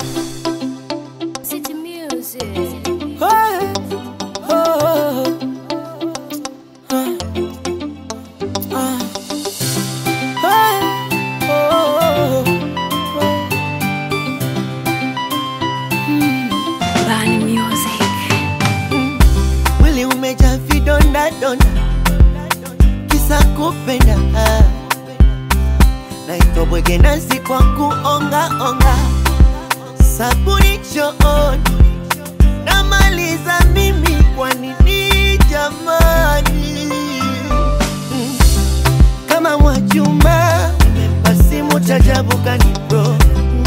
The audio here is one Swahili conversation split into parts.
City Music. Bani Music. Mwili umejaa vidonda donda, kisa kupenda. Naitwa bwege nasi kwa kuonga onga, sabuni chooni namaliza mimi, kwa nini jamani? Kama Mwajuma nimempa simu chajabu kanibro,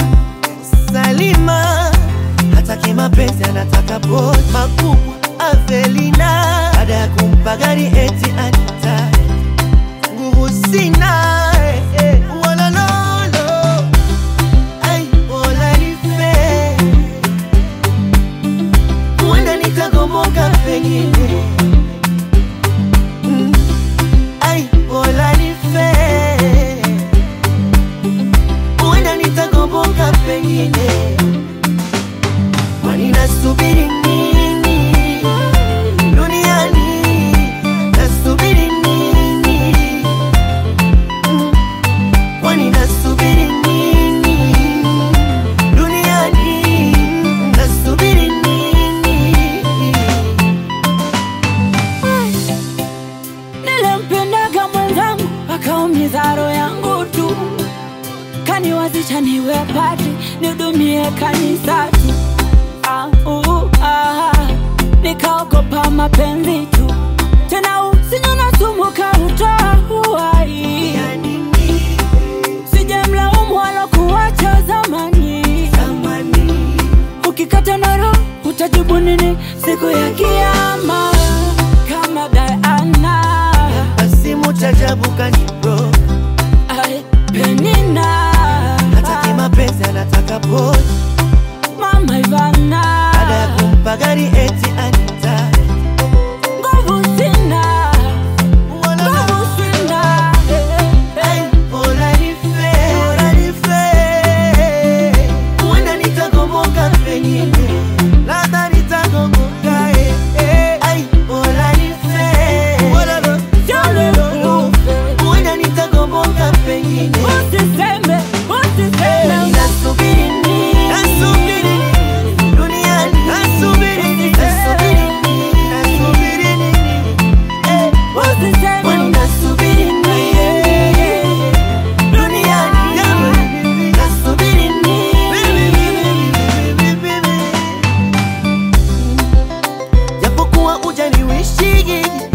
Salima hataki mapenzi anataka boss makubwa. Avelina baada ya kumpa gari eti anita, nguvu sina wala lolo, ai wala nife, huenda nikagomoka pengine, ai wala nife, huenda nikagomoka pengine. Kwani nasubiri nini duniani? Nasubiri nini? Kwani nasubiri nini duniani? Nasubiri nini? Nilimpendaga mwenzangu akaumiza roho yangu tu, kaniwazisha niwe padri nihudumie kanisani. Nikaogopa mapenzi tu, tena usinywe na sumu kautoa uhai. Sijamlaumu wala kuacha zamani. Ukikata na roho utajibu nini siku ya kiyama? Kama Diana Simu chajabu kanibro, Penina hataki mapenzi anataka boss. Mama Ivana Baada ya kumpa gari eti anita, nguvu sina, nguvu sina. ai wala nife, wala nife, huenda nikagomoka pengine, labda nitagomoka ai wala nife, wala lo, huenda nikagomoka pengine. Usiseme, usiseme. Nasubiri nini? Nasubiri nini duniani? Nasubiri nini? Nasubiri nini? Nasubiri nini? Usiseme. Kwani nasubiri nini duniani? Nasubiri nini? Japokuwa hujaniwishigi,